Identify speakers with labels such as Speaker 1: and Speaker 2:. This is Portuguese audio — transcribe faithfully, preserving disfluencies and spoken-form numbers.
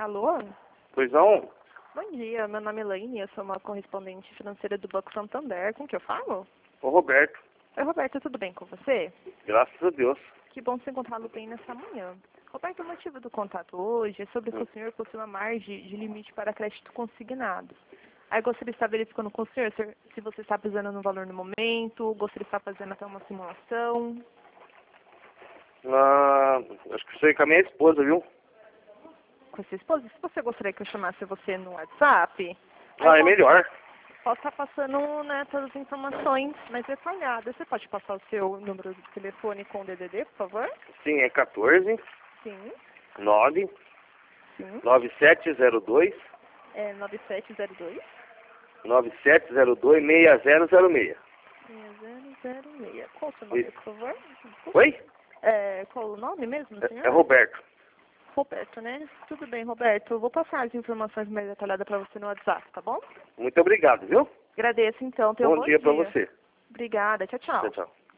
Speaker 1: Alô?
Speaker 2: Pois não?
Speaker 1: Bom dia, meu nome é Elaine, eu sou uma correspondente financeira do Banco Santander. Com que eu falo?
Speaker 2: Ô Roberto,
Speaker 1: Oi, Roberto, tudo bem com você?
Speaker 2: graças a Deus.
Speaker 1: Que bom se encontrá-lo bem nessa manhã. Roberto, o motivo do contato hoje é sobre que o senhor possui uma margem de limite para crédito consignado. Aí eu gostaria de estar verificando com o senhor se se você está precisando no valor no momento, gostaria de estar fazendo até uma simulação.
Speaker 2: Ah, acho que você com a minha esposa, viu?
Speaker 1: Com a sua esposa, se você gostaria que eu chamasse você no WhatsApp, aí
Speaker 2: Ah, é
Speaker 1: eu posso,
Speaker 2: melhor.
Speaker 1: posso estar passando, né, todas as informações mais detalhadas. Você pode passar o seu número de telefone com o D D D, por favor?
Speaker 2: Sim, é quatorze,
Speaker 1: Sim,
Speaker 2: nove,
Speaker 1: sim.
Speaker 2: nove sete zero dois,
Speaker 1: É nove sete zero dois,
Speaker 2: nove sete zero dois, seis zero zero seis.
Speaker 1: seis zero zero seis. Qual o seu nome,
Speaker 2: Isso.
Speaker 1: por favor?
Speaker 2: Oi?
Speaker 1: É, qual o nome mesmo, senhor?
Speaker 2: É, é Roberto.
Speaker 1: Roberto, né? Tudo bem, Roberto. Eu vou passar as informações mais detalhadas para você no WhatsApp, tá bom?
Speaker 2: Muito obrigado, viu?
Speaker 1: Agradeço, então. Tenha um
Speaker 2: Bom
Speaker 1: bom
Speaker 2: dia
Speaker 1: dia.
Speaker 2: pra você.
Speaker 1: Obrigada. Tchau, tchau.
Speaker 2: Tchau, tchau.